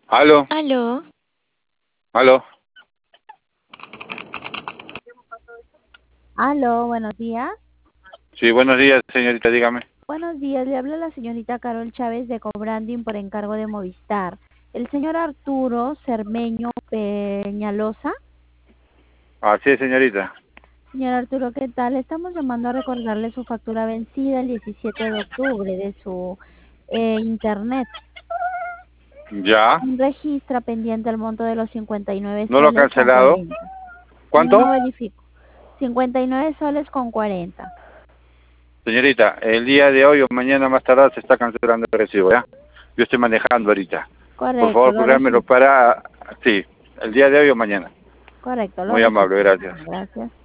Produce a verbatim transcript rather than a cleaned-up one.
Aló, Aló, aló. Aló, buenos días. Sí, buenos días, señorita, dígame. Buenos días, le habla la señorita Carol Chávez de Cobranding por encargo de Movistar. El señor Arturo Cermeño Peñalosa. Así es, señorita. Señor Arturo, ¿qué tal? Estamos llamando a recordarle su factura vencida el diecisiete de octubre de su eh, internet. ¿Ya? Registra pendiente el monto de los cincuenta y nueve ¿No lo ha soles con cancelado? cuarenta. ¿Cuánto? No verifico. cincuenta y nueve soles con cuarenta. Señorita, el día de hoy o mañana más tarde se está cancelando el recibo, ¿ya? Yo estoy manejando ahorita. Por Correcto, favor, lo programelo registro. para... Sí, el día de hoy o mañana. Correcto, lo Muy amable, registro. gracias. Gracias.